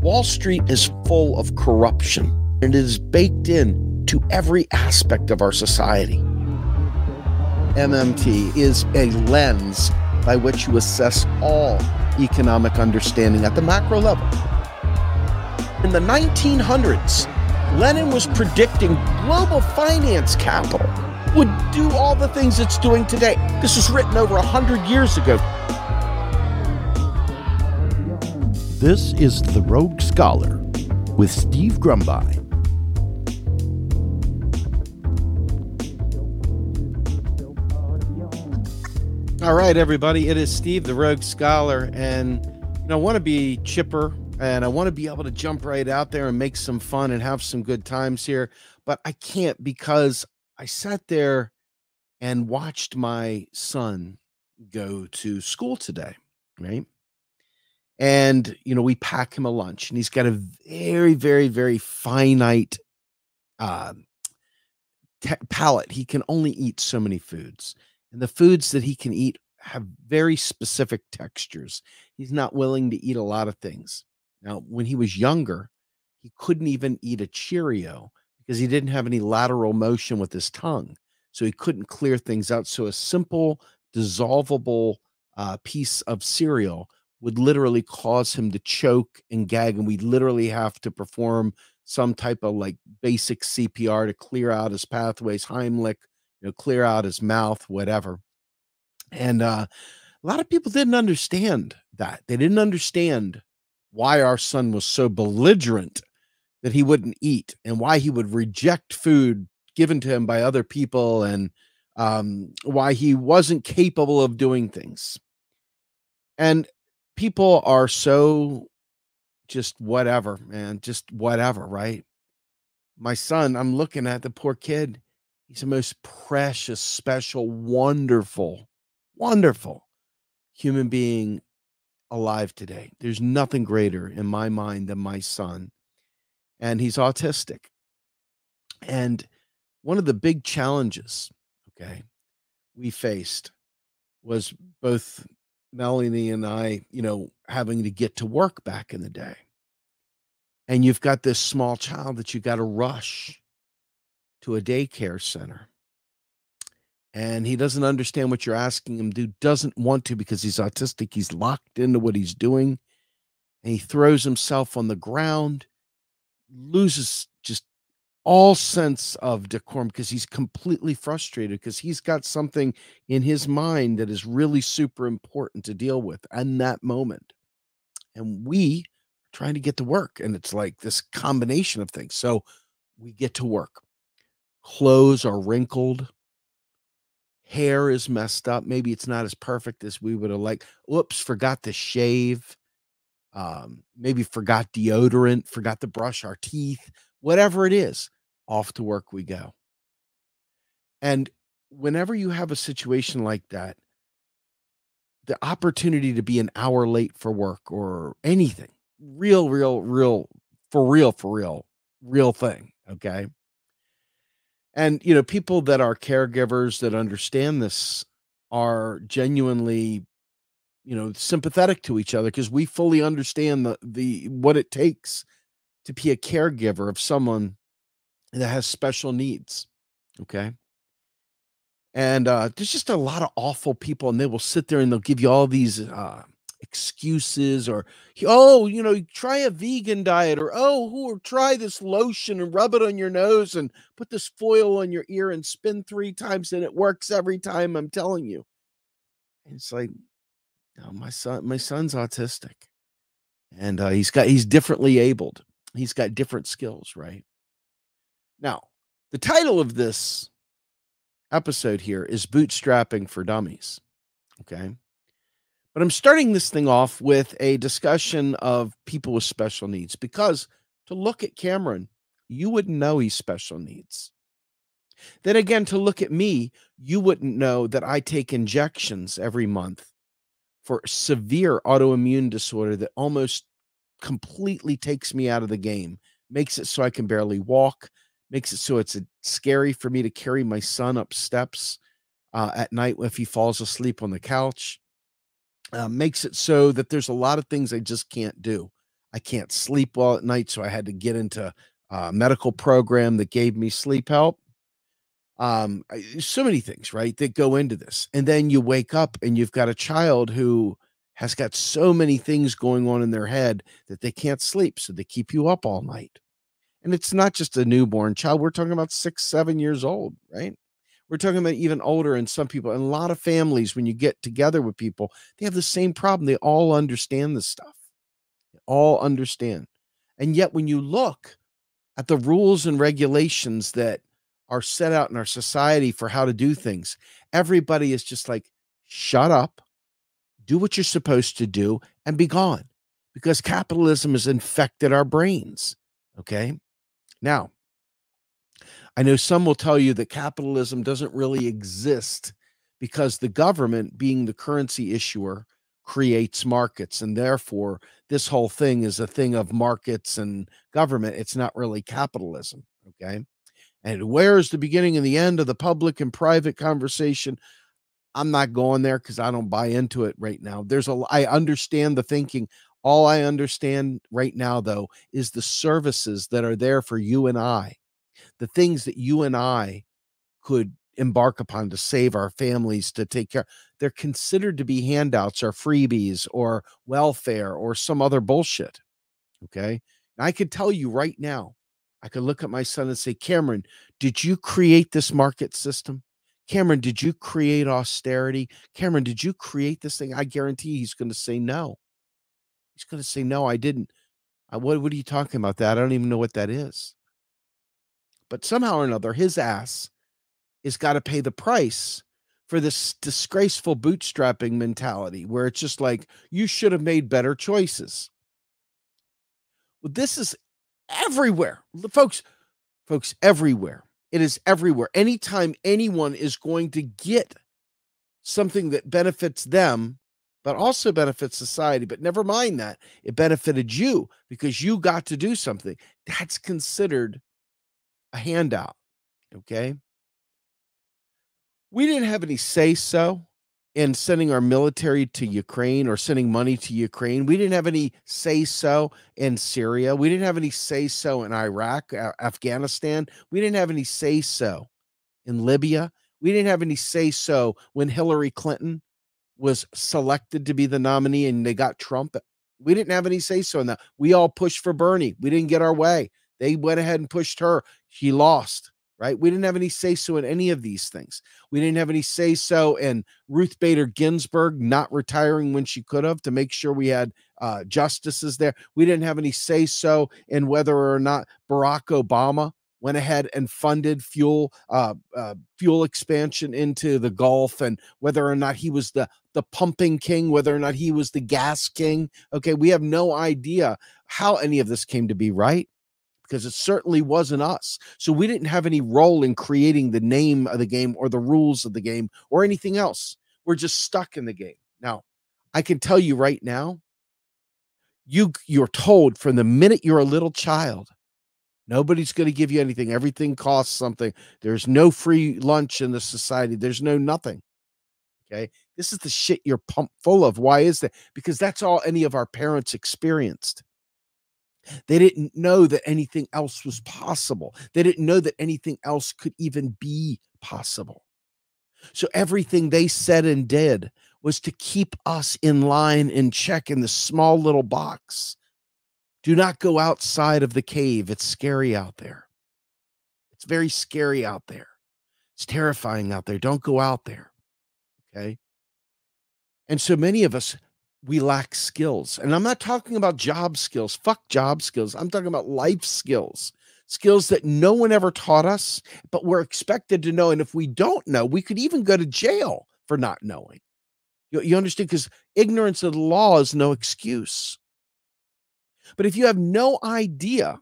Wall Street is full of corruption, and it is baked in to every aspect of our society. MMT is a lens by which you assess all economic understanding at the macro level. In the 1900s, Lenin was predicting global finance capital would do all the things it's doing today. This was written over 100 years ago. This is The Rogue Scholar with Steve Grumbine. All right, everybody, it is Steve, the Rogue Scholar, and I want to be chipper, and I want to be able to jump right out there and make some fun and have some good times here, but I can't because I sat there and watched my son go to school today, right? And, we pack him a lunch, and he's got a very, very, very finite palate. He can only eat so many foods. And the foods that he can eat have very specific textures. He's not willing to eat a lot of things. Now, when he was younger, he couldn't even eat a Cheerio because he didn't have any lateral motion with his tongue. So he couldn't clear things out. So a simple dissolvable piece of cereal would literally cause him to choke and gag. And we'd literally have to perform some type of like basic CPR to clear out his pathways, Heimlich, clear out his mouth, whatever. And a lot of people didn't understand that. They didn't understand why our son was so belligerent that he wouldn't eat and why he would reject food given to him by other people, and why he wasn't capable of doing things. And people are so just whatever, man, just whatever, right? My son, I'm looking at the poor kid. He's the most precious, special, wonderful, wonderful human being alive today. There's nothing greater in my mind than my son. And he's autistic. And one of the big challenges, we faced was both Melanie and I, having to get to work back in the day. And you've got this small child that you got to rush to a daycare center. And he doesn't understand what you're asking him to do, doesn't want to because he's autistic. He's locked into what he's doing. And he throws himself on the ground, loses just all sense of decorum because he's completely frustrated because he's got something in his mind that is really super important to deal with in that moment. And we are trying to get to work. And it's like this combination of things. So we get to work. Clothes are wrinkled. Hair is messed up. Maybe it's not as perfect as we would have liked. Whoops, forgot to shave. Maybe forgot deodorant, forgot to brush our teeth. Whatever it is, off to work we go. And whenever you have a situation like that, the opportunity to be an hour late for work or anything, real thing, okay? And, people that are caregivers that understand this are genuinely, sympathetic to each other because we fully understand the what it takes to be a caregiver of someone that has special needs, okay? And there's just a lot of awful people, and they will sit there and they'll give you all these excuses or, try a vegan diet, or try this lotion and rub it on your nose and put this foil on your ear and spin 3 times and it works every time, I'm telling you. And it's like, no, my son's autistic, and he's differently abled. He's got different skills, right? Now, the title of this episode here is Bootstrapping for Dummies, okay? But I'm starting this thing off with a discussion of people with special needs because to look at Cameron, you wouldn't know he's special needs. Then again, to look at me, you wouldn't know that I take injections every month for severe autoimmune disorder that almost completely takes me out of the game, makes it so I can barely walk, makes it so it's scary for me to carry my son up steps at night if he falls asleep on the couch. Makes it so that there's a lot of things I just can't do. I can't sleep well at night, so I had to get into a medical program that gave me sleep help. So many things, right, that go into this. And then you wake up and you've got a child who has got so many things going on in their head that they can't sleep, so they keep you up all night. And it's not just a newborn child. We're talking about 6, 7 years old, right? We're talking about even older, and some people, and a lot of families, when you get together with people, they have the same problem. They all understand this stuff. They all understand. And yet, when you look at the rules and regulations that are set out in our society for how to do things, everybody is just like, shut up, do what you're supposed to do, and be gone, because capitalism has infected our brains. Okay. Now, I know some will tell you that capitalism doesn't really exist because the government, being the currency issuer, creates markets. And therefore, this whole thing is a thing of markets and government. It's not really capitalism. Okay. And where is the beginning and the end of the public and private conversation? I'm not going there because I don't buy into it right now. I understand the thinking. All I understand right now, though, is the services that are there for you and I, the things that you and I could embark upon to save our families, to take care. They're considered to be handouts or freebies or welfare or some other bullshit. Okay. And I could tell you right now, I could look at my son and say, Cameron, did you create this market system? Cameron, did you create austerity? Cameron, did you create this thing? I guarantee he's going to say no. He's going to say, no, I didn't. What are you talking about that? I don't even know what that is. But somehow or another, his ass has got to pay the price for this disgraceful bootstrapping mentality where it's just like, you should have made better choices. Well, this is everywhere. Folks, everywhere. It is everywhere. Anytime anyone is going to get something that benefits them, but also benefits society, but never mind that, it benefited you because you got to do something, that's considered a handout. Okay. We didn't have any say-so in sending our military to Ukraine or sending money to Ukraine. We didn't have any say-so in Syria. We didn't have any say-so in Iraq, Afghanistan. We didn't have any say-so in Libya. We didn't have any say-so when Hillary Clinton was selected to be the nominee and they got Trump. We didn't have any say-so in that. We all pushed for Bernie. We didn't get our way. They went ahead and pushed her. She lost. Right? We didn't have any say-so in any of these things. We didn't have any say-so in Ruth Bader Ginsburg not retiring when she could have to make sure we had justices there. We didn't have any say-so in whether or not Barack Obama went ahead and funded fuel expansion into the Gulf, and whether or not he was the pumping king, whether or not he was the gas king. Okay, we have no idea how any of this came to be, right? Because it certainly wasn't us. So we didn't have any role in creating the name of the game or the rules of the game or anything else. We're just stuck in the game. Now, I can tell you right now, you're told from the minute you're a little child, nobody's going to give you anything. Everything costs something. There's no free lunch in the society. There's no nothing. Okay. This is the shit you're pumped full of. Why is that? Because that's all any of our parents experienced. They didn't know that anything else was possible. They didn't know that anything else could even be possible. So everything they said and did was to keep us in line, in check, in the small little box. Do not go outside of the cave. It's scary out there. It's very scary out there. It's terrifying out there. Don't go out there. Okay. And so many of us, we lack skills. And I'm not talking about job skills. Fuck job skills. I'm talking about life skills, skills that no one ever taught us, but we're expected to know. And if we don't know, we could even go to jail for not knowing. You understand? Because ignorance of the law is no excuse. But if you have no idea,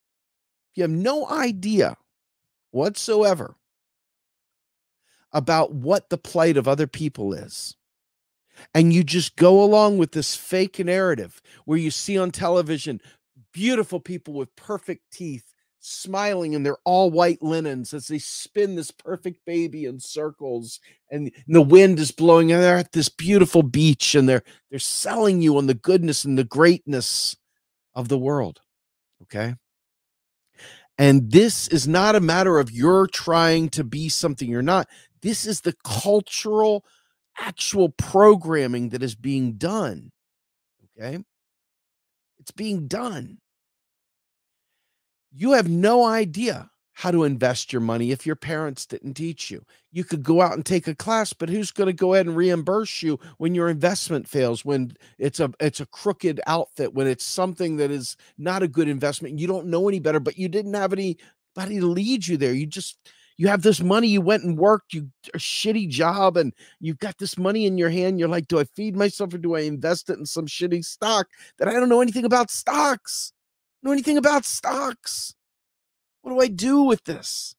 whatsoever about what the plight of other people is, and you just go along with this fake narrative where you see on television beautiful people with perfect teeth smiling in their all white linens as they spin this perfect baby in circles, and the wind is blowing, and they're at this beautiful beach, and they're selling you on the goodness and the greatness of the world. Okay. And this is not a matter of you're trying to be something you're not. This is the cultural, actual programming that is being done. Okay. It's being done. You have no idea how to invest your money if your parents didn't teach you. You could go out and take a class, but who's going to go ahead and reimburse you when your investment fails, when it's a crooked outfit, when it's something that is not a good investment? You don't know any better, but you didn't have anybody to lead you there. You have this money, you went and worked, you a shitty job, and you've got this money in your hand. You're like, do I feed myself or do I invest it in some shitty stock that I don't know anything about stocks? Know anything about stocks? What do I do with this?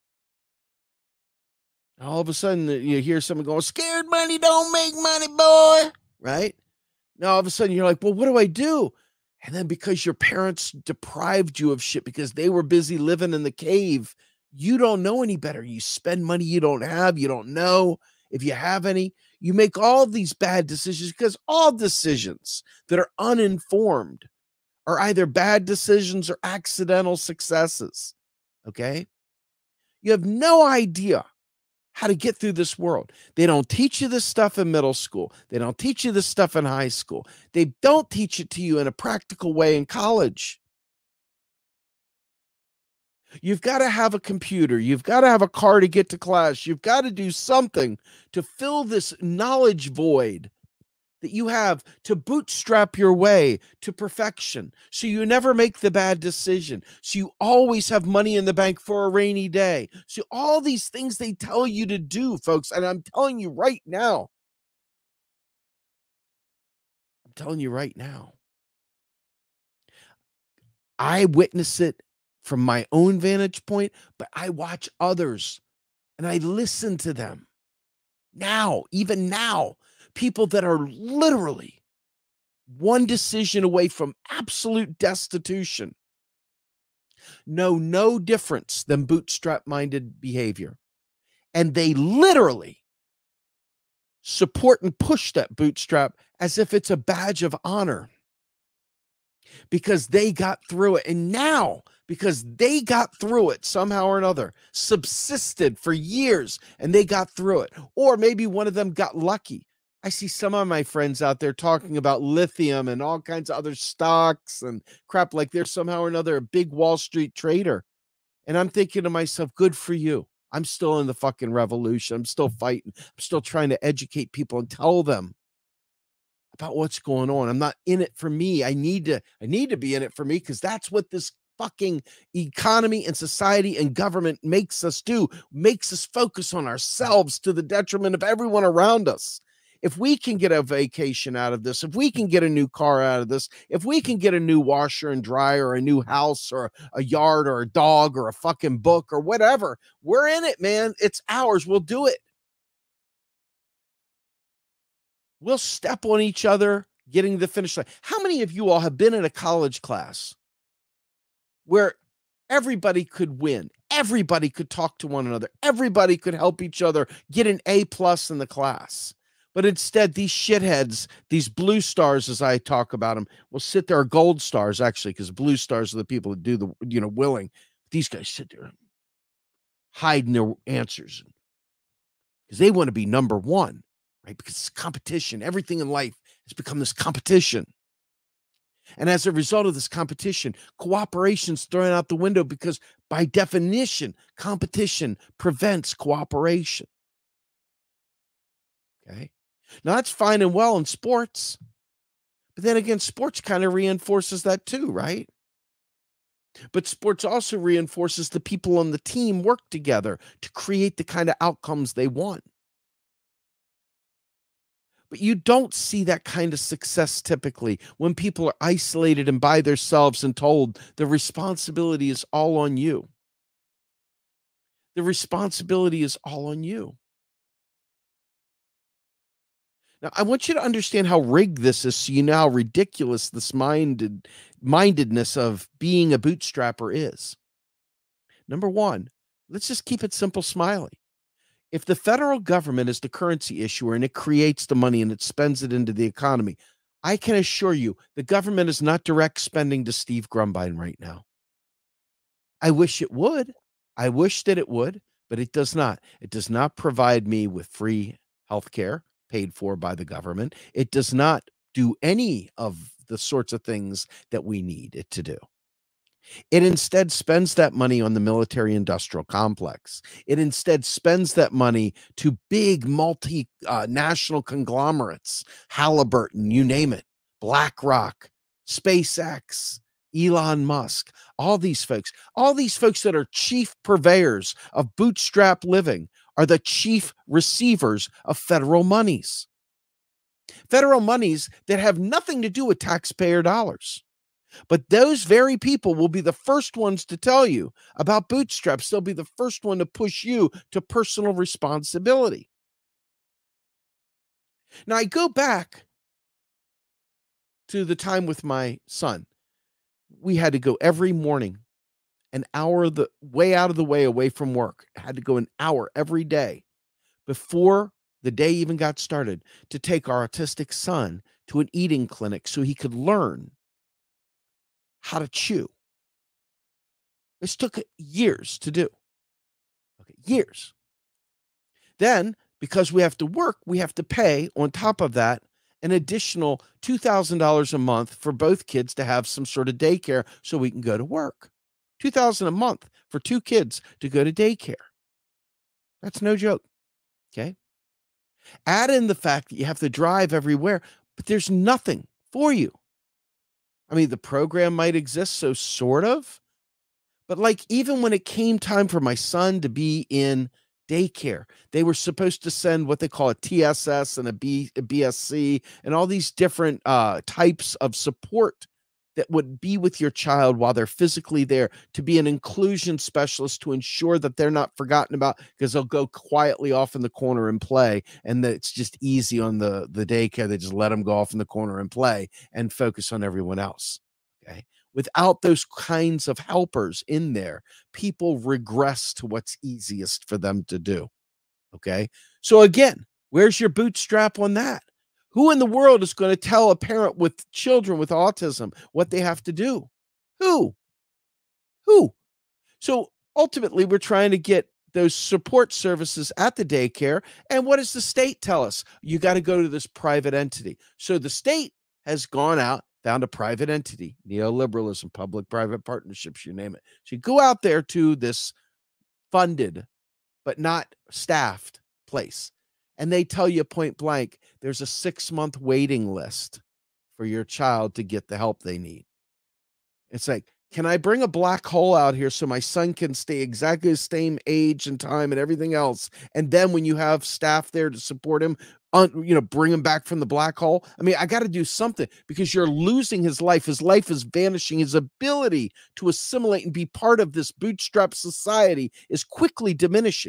All of a sudden, you hear someone going, scared money don't make money, boy. Right? Now, all of a sudden, you're like, well, what do I do? And then because your parents deprived you of shit because they were busy living in the cave, you don't know any better. You spend money you don't have. You don't know if you have any. You make all these bad decisions because all decisions that are uninformed are either bad decisions or accidental successes. Okay? You have no idea how to get through this world. They don't teach you this stuff in middle school. They don't teach you this stuff in high school. They don't teach it to you in a practical way in college. You've got to have a computer. You've got to have a car to get to class. You've got to do something to fill this knowledge void that you have to bootstrap your way to perfection. So you never make the bad decision. So you always have money in the bank for a rainy day. So all these things they tell you to do, folks, and I'm telling you right now, I witness it from my own vantage point, but I watch others and I listen to them now, even now, people that are literally one decision away from absolute destitution know no difference than bootstrap-minded behavior. And they literally support and push that bootstrap as if it's a badge of honor because they got through it. And now, because they got through it somehow or another, subsisted for years and they got through it. Or maybe one of them got lucky. I see some of my friends out there talking about lithium and all kinds of other stocks and crap like they're somehow or another a big Wall Street trader. And I'm thinking to myself, good for you. I'm still in the fucking revolution. I'm still fighting. I'm still trying to educate people and tell them about what's going on. I'm not in it for me. I need to be in it for me because that's what this fucking economy and society and government makes us do, makes us focus on ourselves to the detriment of everyone around us. If we can get a vacation out of this, if we can get a new car out of this, if we can get a new washer and dryer or a new house or a yard or a dog or a fucking book or whatever, we're in it, man. It's ours. We'll do it. We'll step on each other getting the finish line. How many of you all have been in a college class where everybody could win? Everybody could talk to one another. Everybody could help each other get an A+ in the class. But instead, these shitheads, these blue stars, as I talk about them, will sit there, gold stars, actually, because blue stars are the people that do the, willing. These guys sit there hiding their answers because they want to be number one, right? Because it's competition. Everything in life has become this competition. And as a result of this competition, cooperation's thrown out the window because by definition, competition prevents cooperation. Okay. Now that's fine and well in sports, but then again, sports kind of reinforces that too, right? But sports also reinforces the people on the team work together to create the kind of outcomes they want. But you don't see that kind of success typically when people are isolated and by themselves and told the responsibility is all on you. The responsibility is all on you. Now, I want you to understand how rigged this is so you know how ridiculous this mindedness of being a bootstrapper is. Number one, let's just keep it simple, Smiley. If the federal government is the currency issuer and it creates the money and it spends it into the economy, I can assure you the government is not direct spending to Steve Grumbine right now. I wish it would. I wish that it would, but it does not. It does not provide me with free health care paid for by the government. It does not do any of the sorts of things that we need it to do. It instead spends that money on the military industrial complex. It instead spends that money to big national conglomerates, Halliburton, you name it, BlackRock, SpaceX, Elon Musk, all these folks that are chief purveyors of bootstrap living are the chief receivers of federal monies that have nothing to do with taxpayer dollars. But those very people will be the first ones to tell you about bootstraps. They'll be the first one to push you to personal responsibility. Now, I go back to the time with my son. We had to go every morning, an hour the way out of the way away from work. I had to go an hour every day before the day even got started to take our autistic son to an eating clinic so he could learn how to chew. This took years to do. Okay, years. Then, because we have to work, we have to pay on top of that an additional $2,000 a month for both kids to have some sort of daycare so we can go to work. $2,000 a month for 2 kids to go to daycare. That's no joke. Okay. Add in the fact that you have to drive everywhere, but there's nothing for you. I mean, the program might exist, so sort of, but like even when it came time for my son to be in daycare, they were supposed to send what they call a TSS and a BSC and all these different types of support that would be with your child while they're physically there, to be an inclusion specialist to ensure that they're not forgotten about, because they'll go quietly off in the corner and play, and that it's just easy on the daycare. They just let them go off in the corner and play and focus on everyone else. Okay. Without those kinds of helpers in there, people regress to what's easiest for them to do. Okay. So again, where's your bootstrap on that? Who in the world is going to tell a parent with children with autism what they have to do? Who? So ultimately, we're trying to get those support services at the daycare. And what does the state tell us? You got to go to this private entity. So the state has gone out, found a private entity, neoliberalism, public-private partnerships, you name it. So you go out there to this funded but not staffed place, and they tell you point blank, there's a 6-month waiting list for your child to get the help they need. It's like, can I bring a black hole out here so my son can stay exactly the same age and time and everything else? And then when you have staff there to support him, bring him back from the black hole. I mean, I got to do something, because you're losing his life. His life is vanishing. His ability to assimilate and be part of this bootstrap society is quickly diminishing.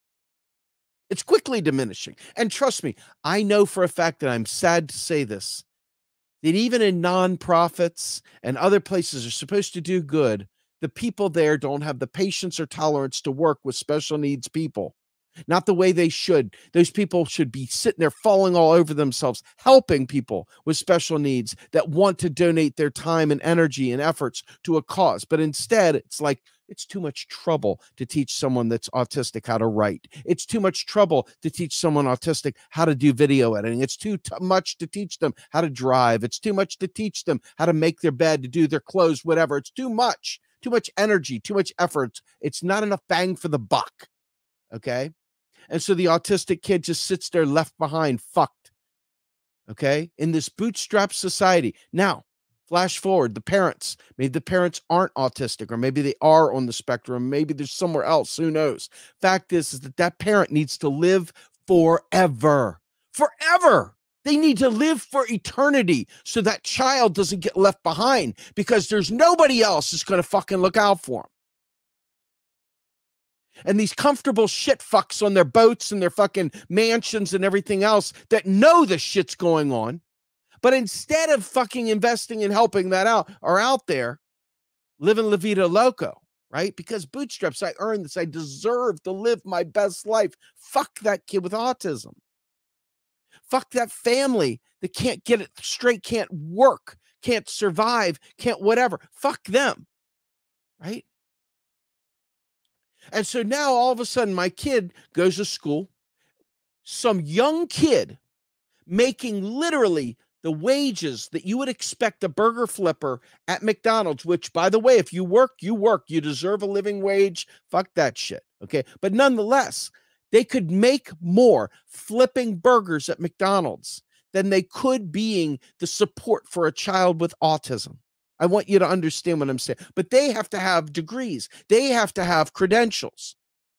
It's quickly diminishing. And trust me, I know for a fact that I'm sad to say this, that even in nonprofits and other places are supposed to do good, the people there don't have the patience or tolerance to work with special needs people. Not the way they should. Those people should be sitting there falling all over themselves, helping people with special needs that want to donate their time and energy and efforts to a cause. But instead, it's like, it's too much trouble to teach someone that's autistic how to write. It's too much trouble to teach someone autistic how to do video editing. It's too much to teach them how to drive. It's too much to teach them how to make their bed, to do their clothes, whatever. It's too much energy, too much effort. It's not enough bang for the buck. Okay. And so the autistic kid just sits there left behind, fucked. Okay. In this bootstrap society. Now, flash forward, the parents, maybe the parents aren't autistic, or maybe they are on the spectrum. Maybe there's somewhere else. Who knows? Fact is that parent needs to live forever. Forever. They need to live for eternity so that child doesn't get left behind, because there's nobody else that's going to fucking look out for them. And these comfortable shit fucks on their boats and their fucking mansions and everything else that know the shit's going on, but instead of fucking investing in helping that out, are out there living la vida loco, right? Because bootstraps, I earned this. I deserve to live my best life. Fuck that kid with autism. Fuck that family that can't get it straight, can't work, can't survive, can't whatever. Fuck them, right? And so now all of a sudden my kid goes to school, some young kid making literally the wages that you would expect a burger flipper at McDonald's, which, by the way, if you work, you work. You deserve a living wage. Fuck that shit, okay? But nonetheless, they could make more flipping burgers at McDonald's than they could being the support for a child with autism. I want you to understand what I'm saying. But they have to have degrees. They have to have credentials.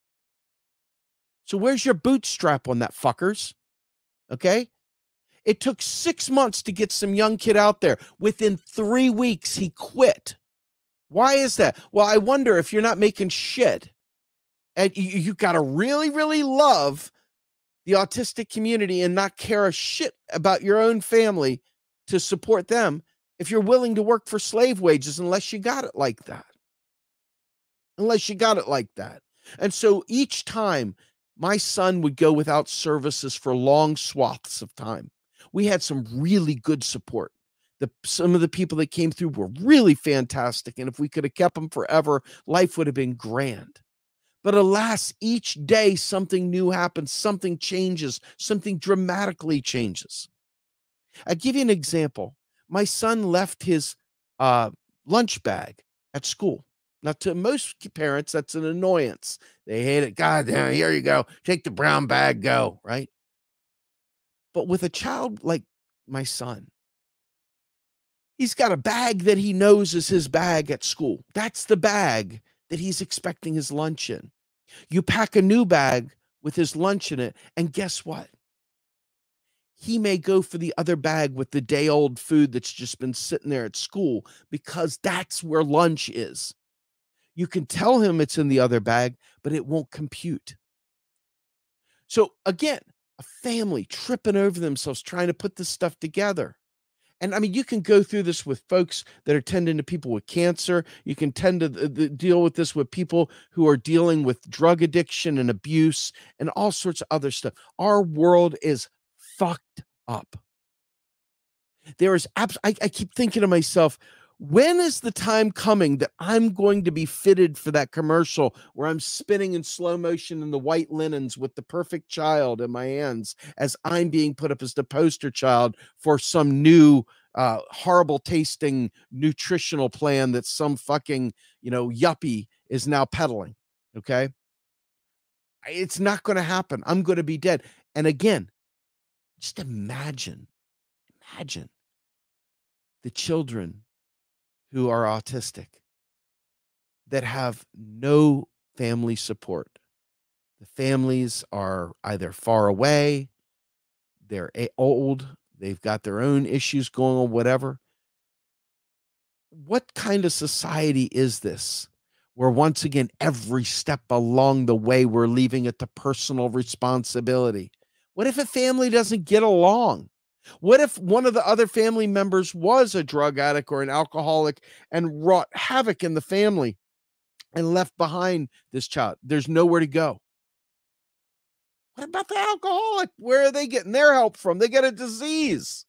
So where's your bootstrap on that, fuckers? Okay? It took 6 months to get some young kid out there. Within 3 weeks, he quit. Why is that? Well, I wonder if you're not making shit. And you got to really, really love the autistic community and not care a shit about your own family to support them if you're willing to work for slave wages, unless you got it like that. Unless you got it like that. And so each time my son would go without services for long swaths of time, we had some really good support. Some of the people that came through were really fantastic. And if we could have kept them forever, life would have been grand. But alas, each day something new happens, something changes, something dramatically changes. I'll give you an example. My son left his lunch bag at school. Now, to most parents, that's an annoyance. They hate it. God damn, here you go. Take the brown bag, go, right? But with a child like my son, he's got a bag that he knows is his bag at school. That's the bag that he's expecting his lunch in. You pack a new bag with his lunch in it, and guess what? He may go for the other bag with the day-old food that's just been sitting there at school because that's where lunch is. You can tell him it's in the other bag, but it won't compute. So again, a family tripping over themselves trying to put this stuff together. And I mean, you can go through this with folks that are tending to people with cancer. You can tend to deal with this with people who are dealing with drug addiction and abuse and all sorts of other stuff. Our world is fucked up. There is I keep thinking to myself, when is the time coming that I'm going to be fitted for that commercial where I'm spinning in slow motion in the white linens with the perfect child in my hands as I'm being put up as the poster child for some new horrible tasting nutritional plan that some fucking, yuppie is now peddling. Okay. It's not going to happen. I'm going to be dead. And again, just imagine the children who are autistic that have no family support. The families are either far away, they're old, they've got their own issues going on, whatever. What kind of society is this? Where once again, every step along the way, we're leaving it to personal responsibility. What if a family doesn't get along? What if one of the other family members was a drug addict or an alcoholic and wrought havoc in the family and left behind this child? There's nowhere to go. What about the alcoholic? Where are they getting their help from? They get a disease.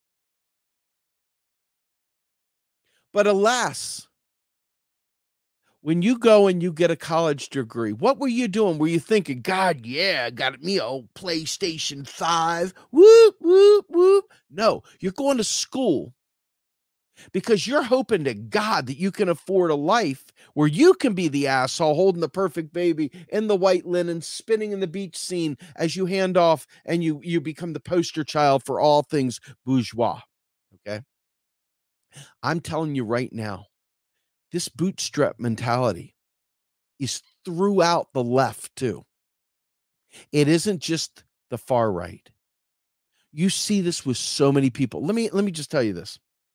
But alas, when you go and you get a college degree, what were you doing? Were you thinking, God, yeah, I got me old PlayStation 5. Whoop, whoop, whoop. No, you're going to school because you're hoping to God that you can afford a life where you can be the asshole holding the perfect baby in the white linen, spinning in the beach scene as you hand off and you become the poster child for all things bourgeois. Okay. I'm telling you right now, this bootstrap mentality is throughout the left too. It isn't just the far right. You see this with so many people. Let me just tell you this.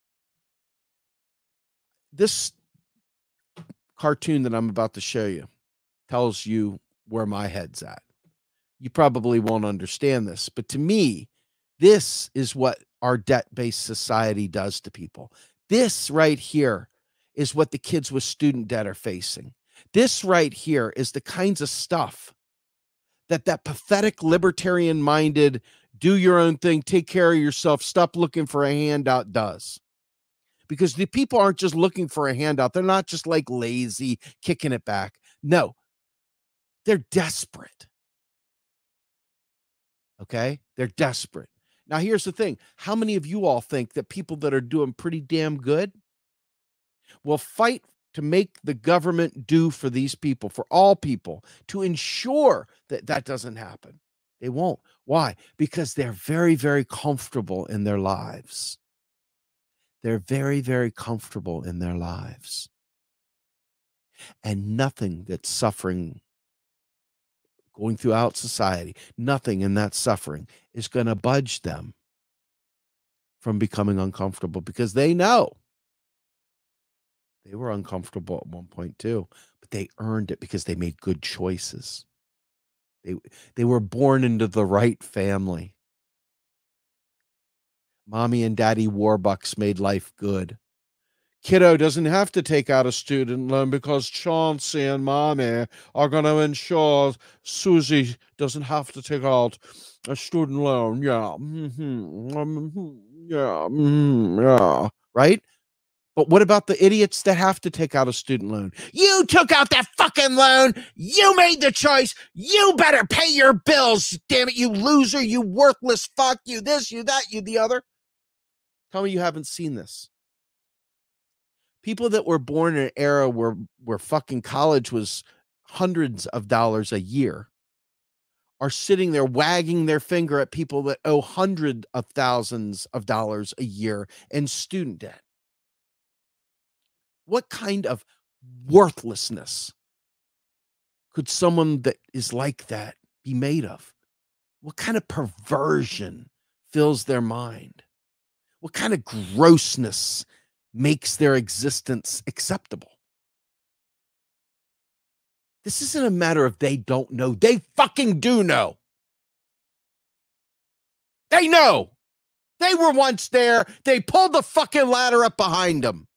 This cartoon that I'm about to show you tells you where my head's at. You probably won't understand this, but to me, this is what our debt-based society does to people. This right here is what the kids with student debt are facing. This right here is the kinds of stuff that pathetic libertarian-minded do your own thing, take care of yourself, stop looking for a handout does. Because the people aren't just looking for a handout. They're not just like lazy, kicking it back. No, they're desperate. Okay? They're desperate. Now, here's the thing. How many of you all think that people that are doing pretty damn good will fight to make the government do for these people, for all people, to ensure that that doesn't happen? They won't. Why? Because they're very, very comfortable in their lives. They're very, very comfortable in their lives. And nothing that's suffering going throughout society, nothing in that suffering is going to budge them from becoming uncomfortable, because they know they were uncomfortable at one point too, but they earned it because they made good choices. They were born into the right family. Mommy and Daddy Warbucks made life good. Kiddo doesn't have to take out a student loan because Chauncey and Mommy are going to ensure Susie doesn't have to take out a student loan. Yeah. Yeah. Right? But what about the idiots that have to take out a student loan? You took out that fucking loan. You made the choice. You better pay your bills. Damn it, you loser, you worthless fuck, you this, you that, you the other. Tell me you haven't seen this. People that were born in an era where fucking college was hundreds of dollars a year are sitting there wagging their finger at people that owe hundreds of thousands of dollars a year in student debt. What kind of worthlessness could someone that is like that be made of? What kind of perversion fills their mind? What kind of grossness makes their existence acceptable? This isn't a matter of they don't know. They fucking do know. They know. They were once there. They pulled the fucking ladder up behind them.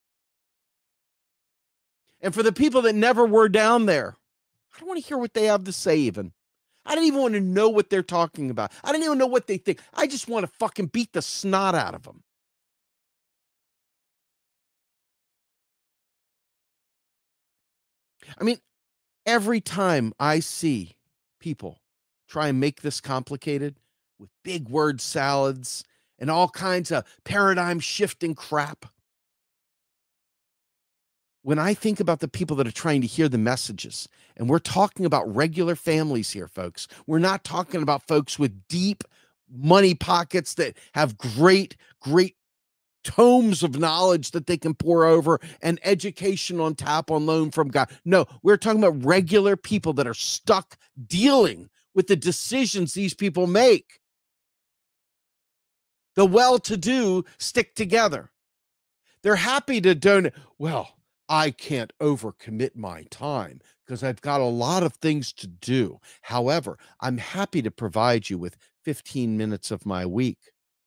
And for the people that never were down there, I don't want to hear what they have to say even. I don't even want to know what they're talking about. I don't even know what they think. I just want to fucking beat the snot out of them. I mean, every time I see people try and make this complicated with big word salads and all kinds of paradigm shifting crap, when I think about the people that are trying to hear the messages, and we're talking about regular families here, folks, we're not talking about folks with deep money pockets that have great tomes of knowledge that they can pour over and education on tap on loan from God. No, we're talking about regular people that are stuck dealing with the decisions these people make. The well-to-do stick together. They're happy to donate. Well, I can't overcommit my time because I've got a lot of things to do. However, I'm happy to provide you with 15 minutes of my week.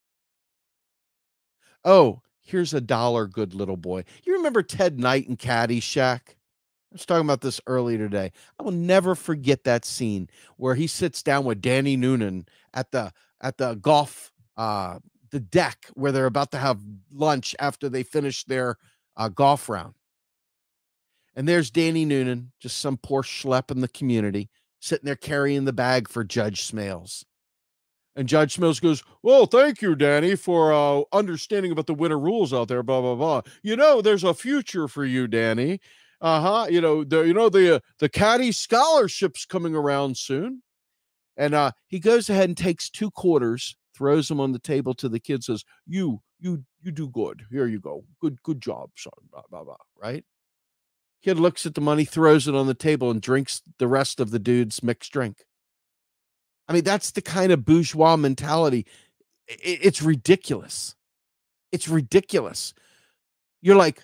Oh, here's $1, good little boy. You remember Ted Knight in Caddyshack? I was talking about this earlier today. I will never forget that scene where he sits down with Danny Noonan at the golf the deck where they're about to have lunch after they finish their golf round. And there's Danny Noonan, just some poor schlep in the community, sitting there carrying the bag for Judge Smales. And Judge Smales goes, well, thank you, Danny, for understanding about the winter rules out there, blah, blah, blah. You know, there's a future for you, Danny. You know, the caddy scholarship's coming around soon. And he goes ahead and takes 2 quarters, throws them on the table to the kid, says, you do good. Here you go. Good job, son, blah, blah, blah, right? Kid looks at the money, throws it on the table, and drinks the rest of the dude's mixed drink. I mean, that's the kind of bourgeois mentality. It's ridiculous. It's ridiculous. You're like,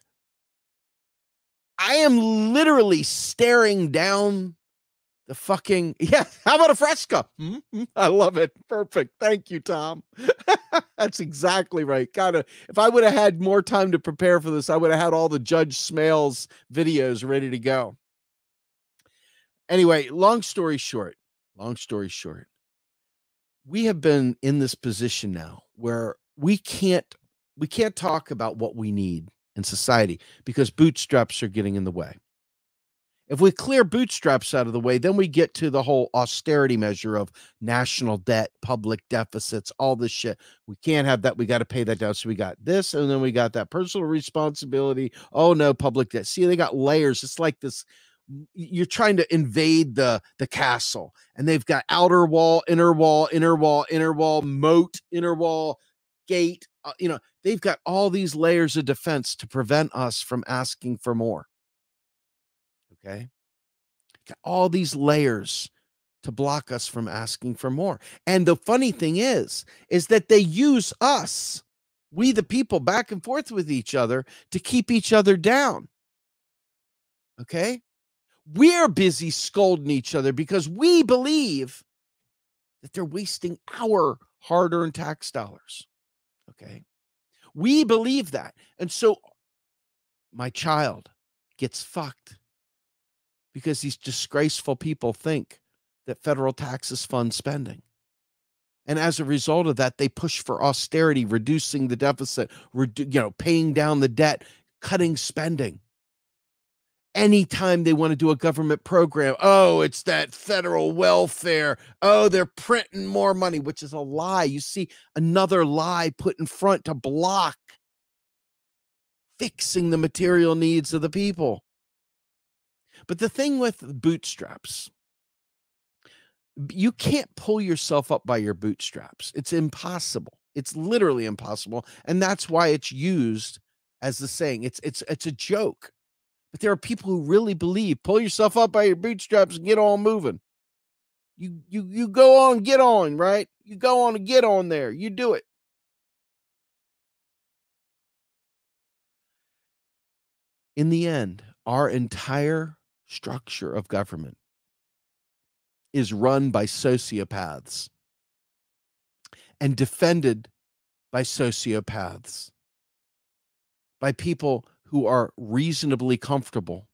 I am literally staring down the fucking, yeah, how about a fresco? I love it. Perfect. Thank you, Tom. That's exactly right. If I would have had more time to prepare for this, I would have had all the Judge Smales videos ready to go. Anyway, long story short, we have been in this position now where we can't talk about what we need in society because bootstraps are getting in the way. If we clear bootstraps out of the way, then we get to the whole austerity measure of national debt, public deficits, all this shit. We can't have that. We got to pay that down. So we got this, and then we got that personal responsibility. Oh no, public debt. See, they got layers. It's like this. You're trying to invade the castle, and they've got outer wall, inner wall, inner wall, inner wall, moat, inner wall, gate. They've got all these layers of defense to prevent us from asking for more. Okay. Got all these layers to block us from asking for more. And the funny thing is that they use us, we the people, back and forth with each other to keep each other down. Okay. We're busy scolding each other because we believe that they're wasting our hard-earned tax dollars. Okay. We believe that. And so my child gets fucked because these disgraceful people think that federal taxes fund spending. And as a result of that, they push for austerity, reducing the deficit, paying down the debt, cutting spending. Anytime they want to do a government program, oh, it's that federal welfare. Oh, they're printing more money, which is a lie. You see another lie put in front to block fixing the material needs of the people. But the thing with bootstraps, you can't pull yourself up by your bootstraps. It's impossible. It's literally impossible. And that's why it's used as the saying. It's a joke. But there are people who really believe pull yourself up by your bootstraps and get on moving. You go on, get on, right? You go on and get on there. You do it. In the end, our entire structure of government is run by sociopaths and defended by sociopaths, by people who are reasonably comfortable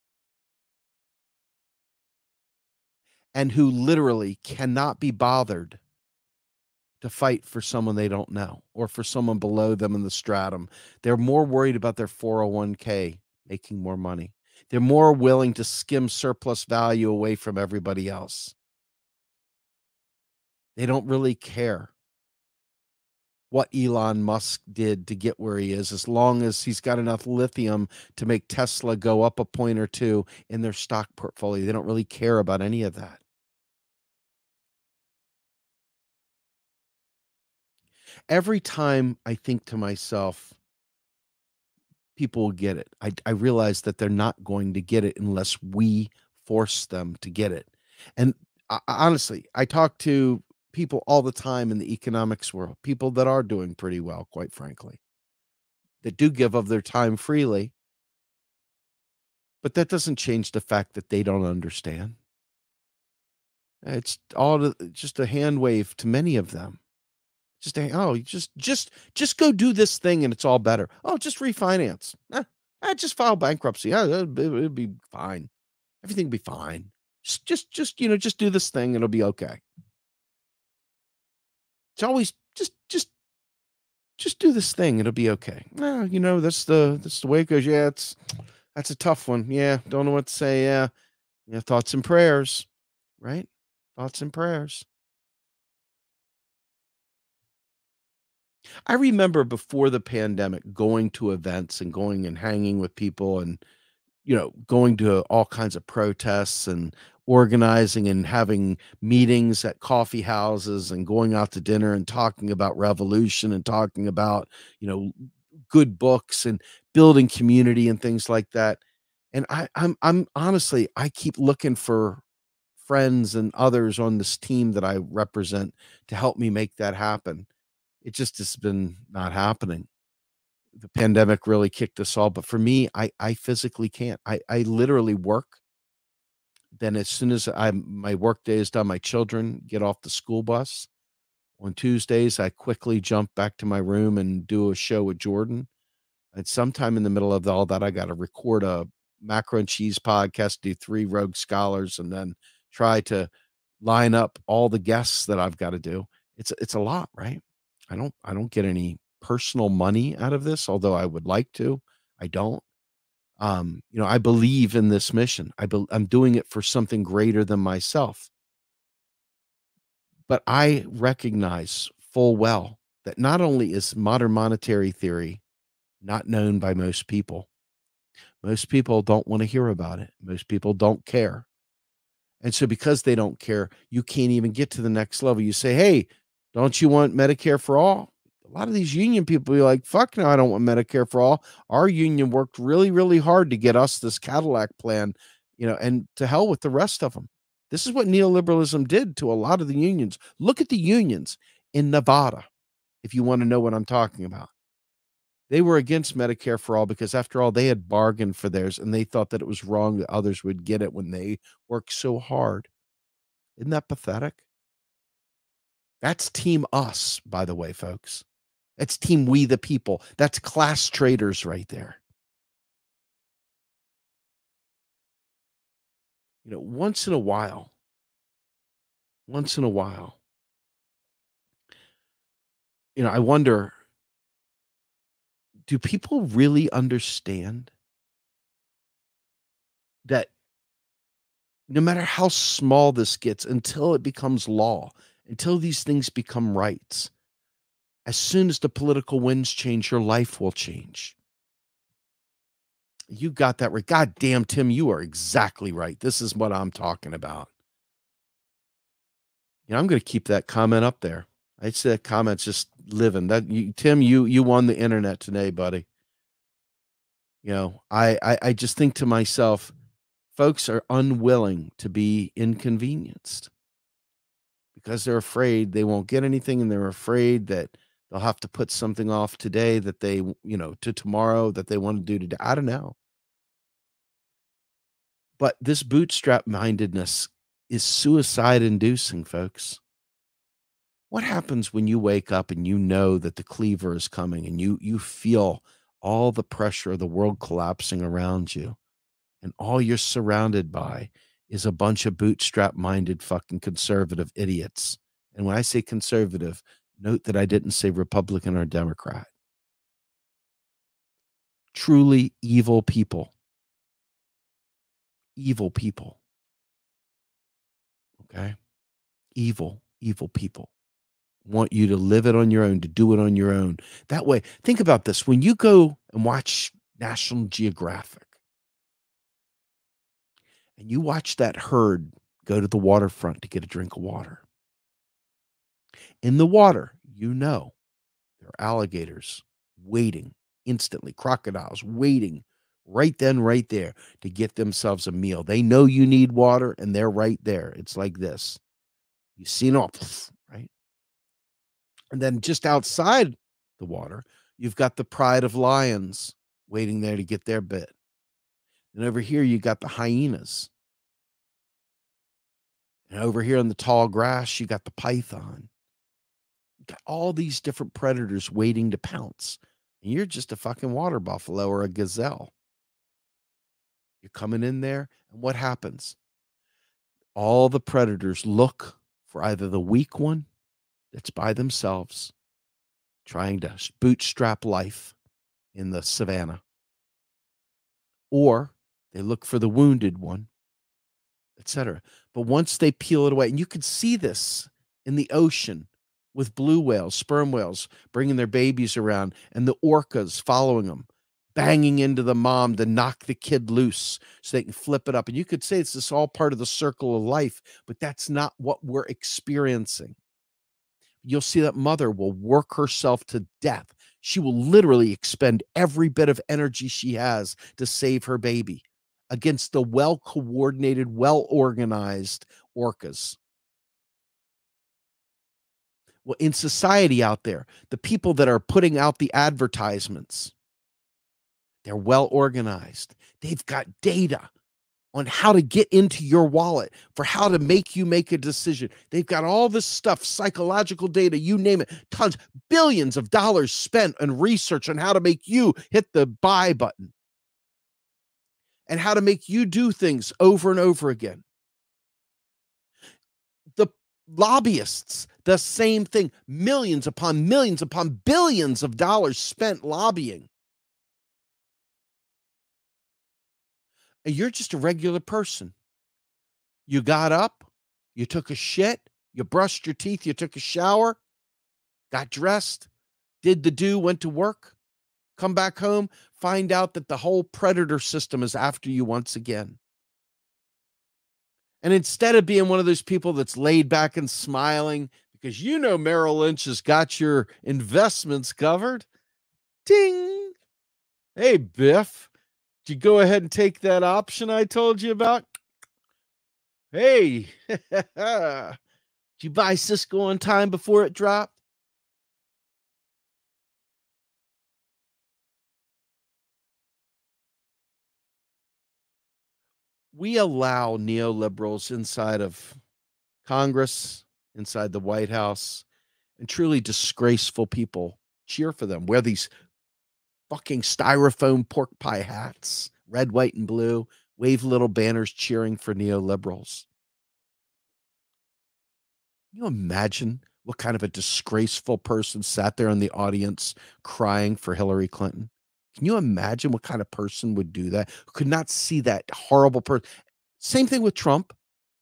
and who literally cannot be bothered to fight for someone they don't know or for someone below them in the stratum. They're more worried about their 401k making more money. They're more willing to skim surplus value away from everybody else. They don't really care what Elon Musk did to get where he is, as long as he's got enough lithium to make Tesla go up a point or two in their stock portfolio. They don't really care about any of that. Every time I think to myself, people will get it, I realize that they're not going to get it unless we force them to get it. And honestly, I talk to people all the time in the economics world, people that are doing pretty well, quite frankly, that do give of their time freely. But that doesn't change the fact that they don't understand. It's just a hand wave to many of them. Just go do this thing and it's all better. Oh, just refinance. Just file bankruptcy. It'll be fine. Everything will be fine. Just do this thing and it'll be okay. It's always just do this thing. It'll be okay. That's the way it goes. Yeah, that's a tough one. Yeah. Don't know what to say. Yeah. Thoughts and prayers, right? Thoughts and prayers. I remember before the pandemic going to events and going and hanging with people and, going to all kinds of protests and organizing and having meetings at coffee houses and going out to dinner and talking about revolution and talking about, good books and building community and things like that. And I'm honestly, I keep looking for friends and others on this team that I represent to help me make that happen. It just has been not happening. The pandemic really kicked us all, but for me, I physically can't. I literally work. Then as soon as my work day is done, my children get off the school bus. On Tuesdays, I quickly jump back to my room and do a show with Jordan. And sometime in the middle of all that, I got to record a Macro and Cheese podcast, do 3 Rogue Scholars, and then try to line up all the guests that I've got to do. It's a lot, right? I don't get any personal money out of this, although I would like to. I don't. I believe in this mission. I'm doing it for something greater than myself. But I recognize full well that not only is modern monetary theory not known by most people don't want to hear about it. Most people don't care. And so because they don't care, you can't even get to the next level. You say, "Hey, don't you want Medicare for all?" A lot of these union people be like, "Fuck no, I don't want Medicare for all. Our union worked really, really hard to get us this Cadillac plan, and to hell with the rest of them." This is what neoliberalism did to a lot of the unions. Look at the unions in Nevada, if you want to know what I'm talking about. They were against Medicare for all because, after all, they had bargained for theirs and they thought that it was wrong that others would get it when they worked so hard. Isn't that pathetic? That's Team Us, by the way, folks. That's Team We the People. That's class traders right there. Once in a while, I wonder, do people really understand that no matter how small this gets, until it becomes law, until these things become rights, as soon as the political winds change, your life will change. You got that right. God damn, Tim, you are exactly right. This is what I'm talking about. I'm going to keep that comment up there. I'd say that comment's just living. Tim, you won the internet today, buddy. I just think to myself, folks are unwilling to be inconvenienced because they're afraid they won't get anything, and they're afraid that they'll have to put something off today that they, to tomorrow that they want to do today. I don't know. But this bootstrap mindedness is suicide inducing, folks. What happens when you wake up and you know that the cleaver is coming, and you feel all the pressure of the world collapsing around you, and all you're surrounded by is a bunch of bootstrap minded fucking conservative idiots? And when I say conservative, note that I didn't say Republican or Democrat. Truly evil people. Evil people. Okay? Evil people want you to live it on your own, to do it on your own. That way, think about this. When you go and watch National Geographic and you watch that herd go to the waterfront to get a drink of water, in the water, there are alligators waiting instantly, crocodiles waiting right then, right there to get themselves a meal. They know you need water and they're right there. It's like this. You see it all, right? And then just outside the water, you've got the pride of lions waiting there to get their bit. And over here, you got the hyenas. And over here in the tall grass, you got the python. You got all these different predators waiting to pounce. And you're just a fucking water buffalo or a gazelle. You're coming in there, and what happens? All the predators look for either the weak one that's by themselves, trying to bootstrap life in the savannah, or they look for the wounded one, etc. But once they peel it away, and you can see this in the ocean with blue whales, sperm whales bringing their babies around, and the orcas following them, banging into the mom to knock the kid loose so they can flip it up. And you could say it's this all part of the circle of life, but that's not what we're experiencing. You'll see that mother will work herself to death. She will literally expend every bit of energy she has to save her baby against the well-coordinated, well-organized orcas. Well, in society out there, the people that are putting out the advertisements, they're well-organized. They've got data on how to get into your wallet, for how to make you make a decision. They've got all this stuff, psychological data, you name it, tons, billions of dollars spent on research on how to make you hit the buy button and how to make you do things over and over again. The Lobbyists, the same thing. Millions upon billions of dollars spent lobbying. And you're just a regular person. You got up, you took a shit, you brushed your teeth, you took a shower, got dressed, did the do, went to work, come back home, find out that the whole predator system is after you once again. And instead of being one of those people that's laid back and smiling because you know Merrill Lynch has got your investments covered, ding. Hey, Biff, did you go ahead and take that option I told you about? Hey, did you buy Cisco on time before it dropped? We allow neoliberals inside of Congress, inside the White House, and truly disgraceful people cheer for them. Wear these fucking styrofoam pork pie hats, red, white, and blue, wave little banners cheering for neoliberals. Can you imagine what kind of a disgraceful person sat there in the audience crying for Hillary Clinton? Can you imagine what kind of person would do that? Who could not see that horrible person? Same thing with Trump.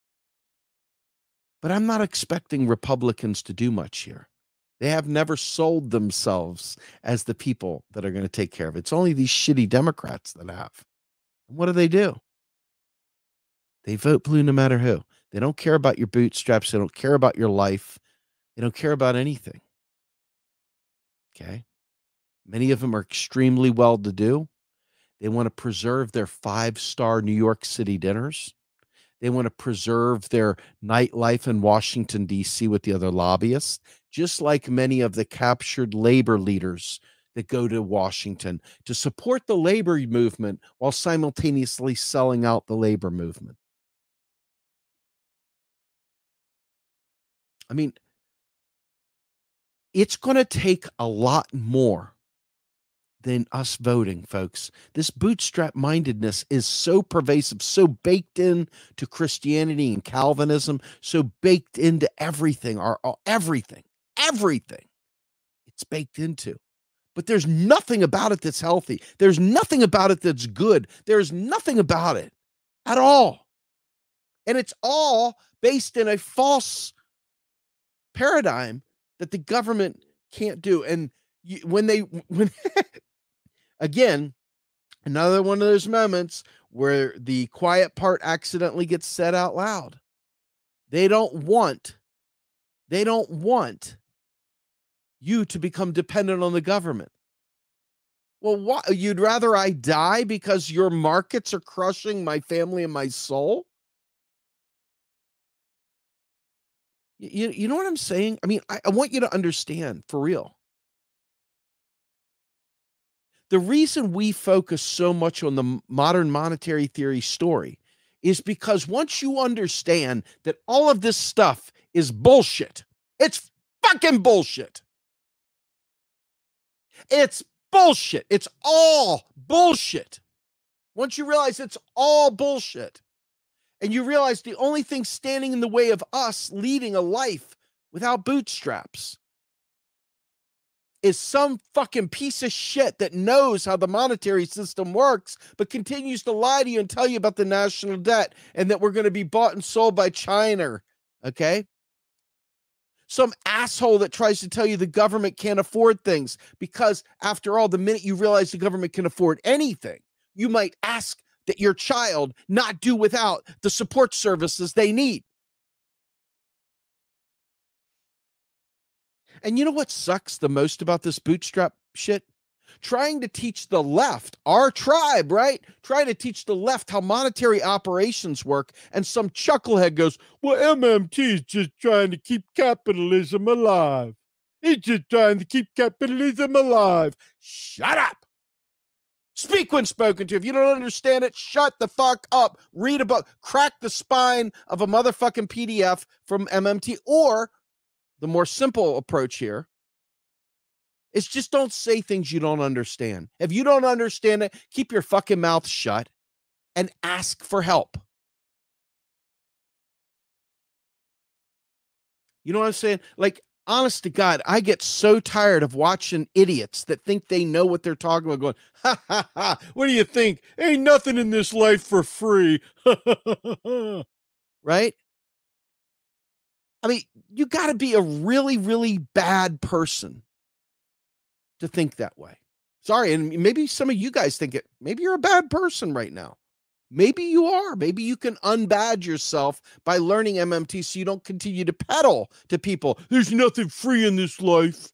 But I'm not expecting Republicans to do much here. They have never sold themselves as the people that are going to take care of it. It's only these shitty Democrats that have. And what do? They vote blue no matter who. They don't care about your bootstraps. They don't care about your life. They don't care about anything. Okay? Many of them are extremely well-to-do. They want to preserve their 5-star New York City dinners. They want to preserve their nightlife in Washington, D.C. with the other lobbyists, just like many of the captured labor leaders that go to Washington to support the labor movement while simultaneously selling out the labor movement. I mean, it's going to take a lot more than us voting, folks. This bootstrap mindedness is so pervasive, so baked in to Christianity and Calvinism, so baked into everything, everything. It's baked into. But there's nothing about it that's healthy. There's nothing about it that's good. There's nothing about it at all. And it's all based in a false paradigm that the government can't do. And when again, another one of those moments where the quiet part accidentally gets said out loud. They don't want you to become dependent on the government. Well, what? You'd rather I die because your markets are crushing my family and my soul? You know what I'm saying? I mean, I want you to understand, for real. The reason we focus so much on the modern monetary theory story is because once you understand that all of this stuff is bullshit, it's fucking bullshit. It's bullshit. It's all bullshit. Once you realize it's all bullshit, and you realize the only thing standing in the way of us leading a life without bootstraps is some fucking piece of shit that knows how the monetary system works, but continues to lie to you and tell you about the national debt and that we're going to be bought and sold by China. Okay? Some asshole that tries to tell you the government can't afford things, because after all, the minute you realize the government can afford anything, you might ask that your child not do without the support services they need. And you know what sucks the most about this bootstrap shit? Trying to teach the left, our tribe, right? Trying to teach the left how monetary operations work. And some chucklehead goes, well, MMT is just trying to keep capitalism alive. He's just trying to keep capitalism alive. Shut up. Speak when spoken to. If you don't understand it, shut the fuck up. Read a book. Crack the spine of a motherfucking PDF from MMT. Or the more simple approach here is just don't say things you don't understand. If you don't understand it, keep your fucking mouth shut and ask for help. You know what I'm saying? Like, honest to God, I get so tired of watching idiots that think they know what they're talking about going, ha ha ha, what do you think? Ain't nothing in this life for free. Right? I mean, you got to be a really, really bad person to think that way. Sorry, and maybe some of you guys think it. Maybe you're a bad person right now. Maybe you are. Maybe you can unbadge yourself by learning MMT so you don't continue to peddle to people. There's nothing free in this life.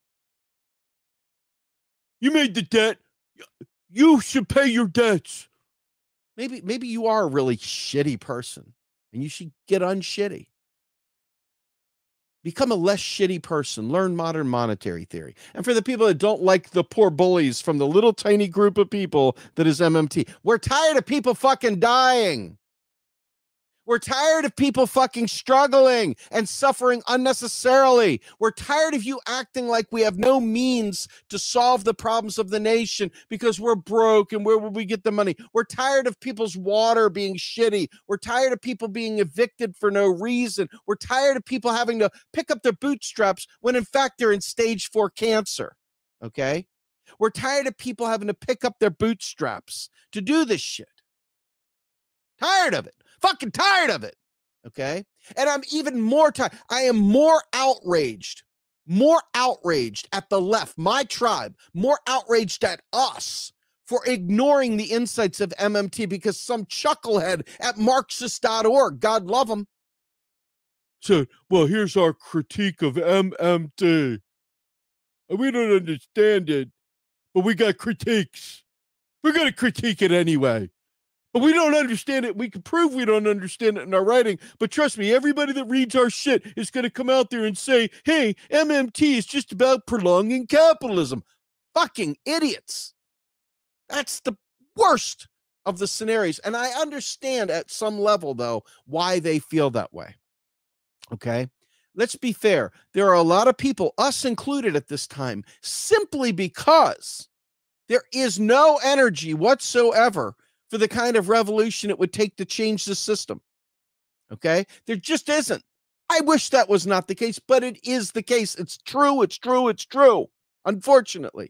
You made the debt. You should pay your debts. Maybe you are a really shitty person and you should get unshitty. Become a less shitty person. Learn modern monetary theory. And for the people that don't like the poor bullies from the little tiny group of people that is MMT, we're tired of people fucking dying. We're tired of people fucking struggling and suffering unnecessarily. We're tired of you acting like we have no means to solve the problems of the nation because we're broke and where will we get the money? We're tired of people's water being shitty. We're tired of people being evicted for no reason. We're tired of people having to pick up their bootstraps when in fact they're in stage 4 cancer. Okay? We're tired of people having to pick up their bootstraps to do this shit. Tired of it. Fucking tired of it. Okay. And I'm even more tired. I am more outraged at the left, my tribe, more outraged at us for ignoring the insights of MMT because some chucklehead at Marxist.org, God love him, said, well, here's our critique of MMT. We don't understand it, but we got critiques. We're going to critique it anyway. But we don't understand it. We can prove we don't understand it in our writing. But trust me, everybody that reads our shit is going to come out there and say, hey, MMT is just about prolonging capitalism. Fucking idiots. That's the worst of the scenarios. And I understand at some level, though, why they feel that way. Okay? Let's be fair. There are a lot of people, us included at this time, simply because there is no energy whatsoever for the kind of revolution it would take to change the system. Okay? There just isn't. I wish that was not the case, but it is the case. It's true, it's true, it's true, unfortunately.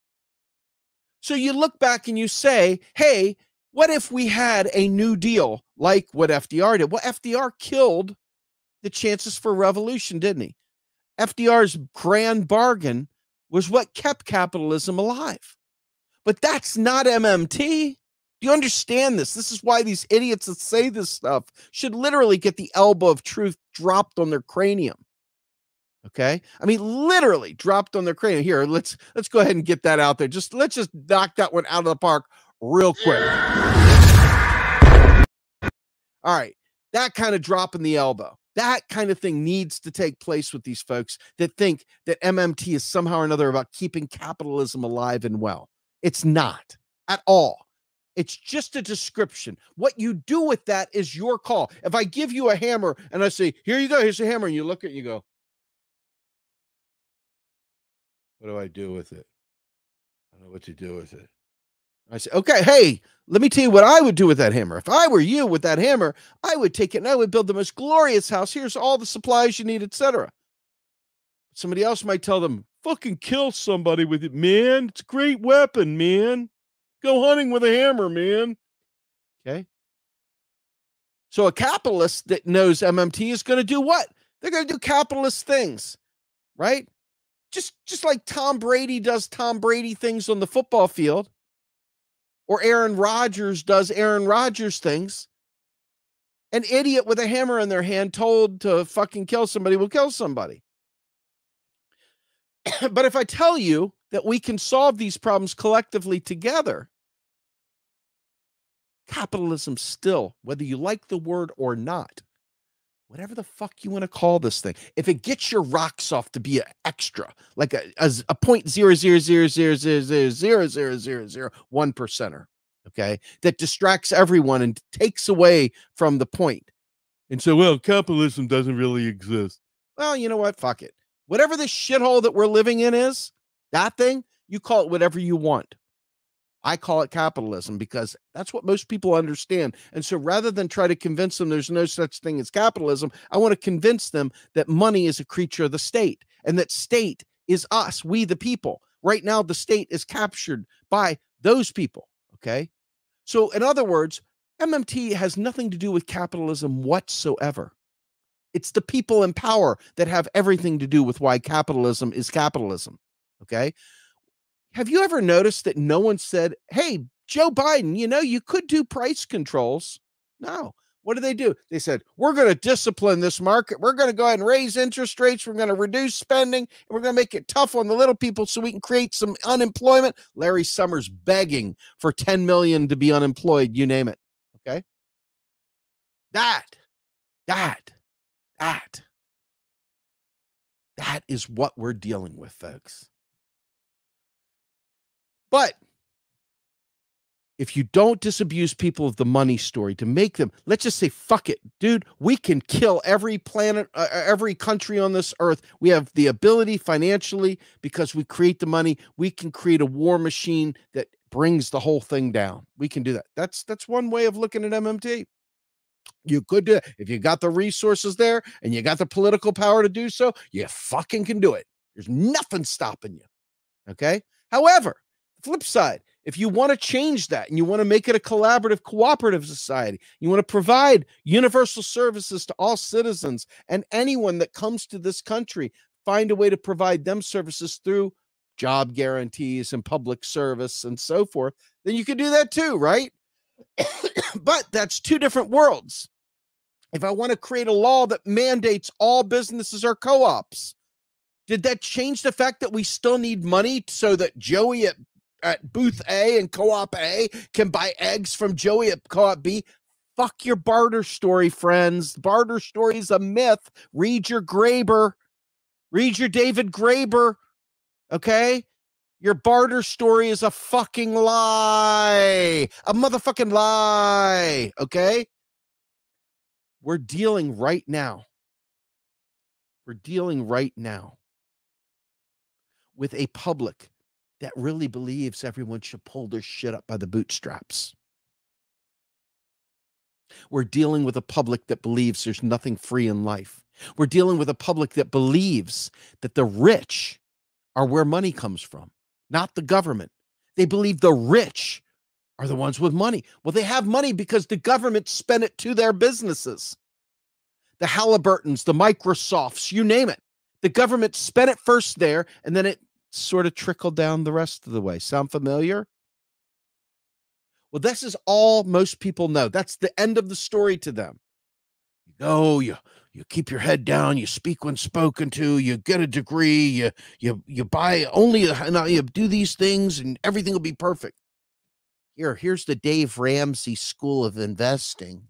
So you look back and you say, hey, what if we had a New Deal like what FDR did? Well, FDR killed the chances for revolution, didn't he? FDR's grand bargain was what kept capitalism alive. But that's not MMT. Do you understand this? This is why these idiots that say this stuff should literally get the elbow of truth dropped on their cranium. Okay? I mean, literally dropped on their cranium. Here, let's go ahead and get that out there. Let's just knock that one out of the park real quick. All right. That kind of drop in the elbow. That kind of thing needs to take place with these folks that think that MMT is somehow or another about keeping capitalism alive and well. It's not at all. It's just a description. What you do with that is your call. If I give you a hammer and I say, here you go, here's a hammer, and you look at it and you go, what do I do with it? I don't know what to do with it. I say, okay, hey, let me tell you what I would do with that hammer. If I were you with that hammer, I would take it and I would build the most glorious house. Here's all the supplies you need, etc. Somebody else might tell them, fucking kill somebody with it, man. It's a great weapon, man. Go hunting with a hammer, man. Okay. So a capitalist that knows MMT is going to do what? They're going to do capitalist things, right? Just like Tom Brady does Tom Brady things on the football field, or Aaron Rodgers does Aaron Rodgers things. An idiot with a hammer in their hand told to fucking kill somebody will kill somebody. But if I tell you that we can solve these problems collectively together, capitalism still, whether you like the word or not, whatever the fuck you want to call this thing, if it gets your rocks off to be an extra, like a 0.00000000001%er, okay, that distracts everyone and takes away from the point, and so, well, capitalism doesn't really exist. Well, you know what? Fuck it. Whatever this shithole that we're living in is, that thing, you call it whatever you want. I call it capitalism because that's what most people understand. And so rather than try to convince them there's no such thing as capitalism, I want to convince them that money is a creature of the state and that state is us, we the people. Right now, the state is captured by those people. Okay. So in other words, MMT has nothing to do with capitalism whatsoever. It's the people in power that have everything to do with why capitalism is capitalism. Okay. Have you ever noticed that no one said, hey, Joe Biden, you could do price controls? No. What do? They said, we're going to discipline this market. We're going to go ahead and raise interest rates. We're going to reduce spending. And we're going to make it tough on the little people so we can create some unemployment. Larry Summers begging for 10 million to be unemployed. You name it. Okay. That is what we're dealing with, folks. But if you don't disabuse people of the money story to make them, let's just say, fuck it, dude, we can kill every planet, every country on this earth. We have the ability financially because we create the money. We can create a war machine that brings the whole thing down. We can do that. That's one way of looking at MMT. You could do it. If you got the resources there and you got the political power to do so, you fucking can do it. There's nothing stopping you. Okay. However, flip side, if you want to change that and you want to make it a collaborative, cooperative society, you want to provide universal services to all citizens and anyone that comes to this country, find a way to provide them services through job guarantees and public service and so forth, then you can do that too, right? But that's two different worlds. If I want to create a law that mandates all businesses are co-ops, did that change the fact that we still need money so that Joey at booth A and co-op A can buy eggs from Joey at co-op B? Fuck your barter story, friends. Barter story is a myth. Read your Graeber. Read your David Graeber. Okay? Your barter story is a fucking lie. A motherfucking lie. Okay? We're dealing right now with a public that really believes everyone should pull their shit up by the bootstraps. We're dealing with a public that believes there's nothing free in life. We're dealing with a public that believes that the rich are where money comes from, not the government. They believe the rich are the ones with money. Well, they have money because the government spent it to their businesses. The Halliburtons, the Microsofts, you name it. The government spent it first there, and then it sort of trickled down the rest of the way. Sound familiar? Well, this is all most people know. That's the end of the story to them. You go, you keep your head down, you speak when spoken to, you get a degree, you buy only, you do these things, and everything will be perfect. Here's the Dave Ramsey School of Investing.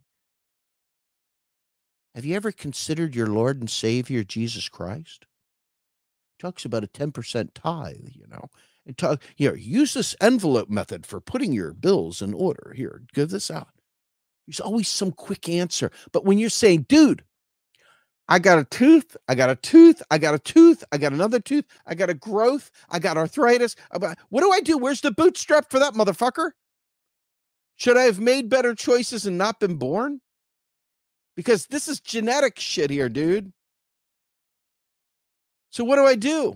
Have you ever considered your Lord and Savior, Jesus Christ? He talks about a 10% tithe, and use this envelope method for putting your bills in order. Here, give this out. There's always some quick answer. But when you're saying, dude, I got a tooth, I got a tooth, I got a tooth, I got another tooth, I got a growth, I got arthritis. What do I do? Where's the bootstrap for that, motherfucker? Should I have made better choices and not been born? Because this is genetic shit here, dude. So what do I do?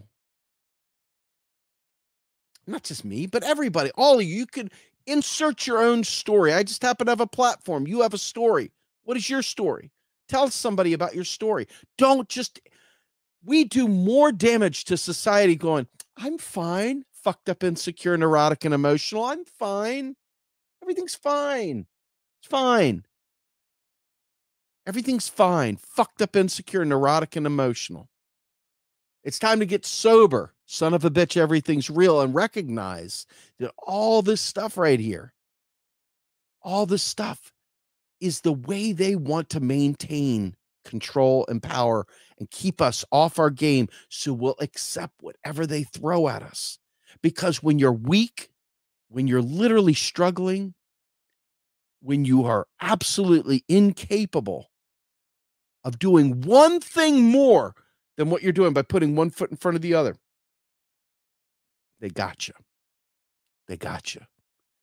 Not just me, but everybody, all of you. You could insert your own story. I just happen to have a platform. You have a story. What is your story? Tell somebody about your story. We do more damage to society going, I'm fine, fucked up, insecure, neurotic, and emotional. I'm fine. Everything's fine. It's fine. Everything's fine. Fucked up, insecure, neurotic, and emotional. It's time to get sober. Son of a bitch, everything's real, and recognize that all this stuff right here, all this stuff is the way they want to maintain control and power and keep us off our game so we'll accept whatever they throw at us. Because when you're weak, when you're literally struggling, when you are absolutely incapable of doing one thing more than what you're doing by putting one foot in front of the other, they got you. They got you.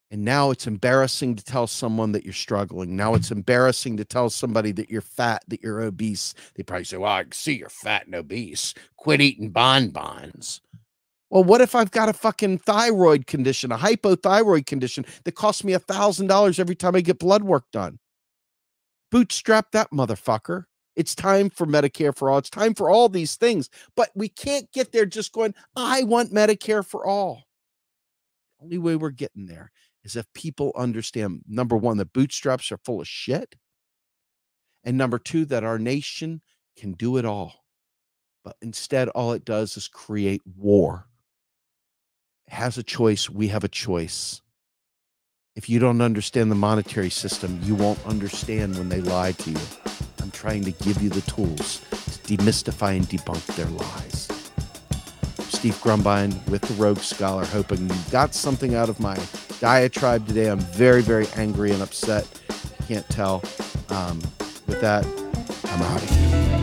And now it's embarrassing to tell someone that you're struggling. Now it's embarrassing to tell somebody that you're fat, that you're obese. They probably say, well, I can see you're fat and obese. Quit eating bonbons. Well, what if I've got a fucking thyroid condition, a hypothyroid condition that costs me $1,000 every time I get blood work done? Bootstrap that motherfucker. It's time for Medicare for all. It's time for all these things. But we can't get there just going, I want Medicare for all. The only way we're getting there is if people understand, number one, that bootstraps are full of shit. And number two, that our nation can do it all. But instead, all it does is create war. It has a choice. We have a choice. If you don't understand the monetary system, you won't understand when they lie to you. I'm trying to give you the tools to demystify and debunk their lies. Steve Grumbine with the Rogue Scholar, hoping you got something out of my diatribe today. I'm very, very angry and upset. Can't tell. With that, I'm out of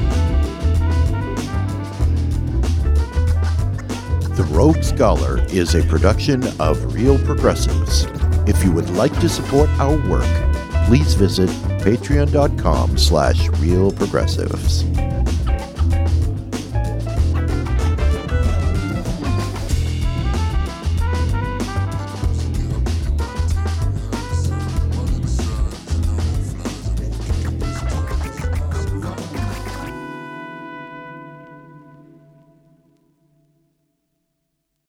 here. The Rogue Scholar is a production of Real Progressives. If you would like to support our work, please visit patreon.com/realprogressives.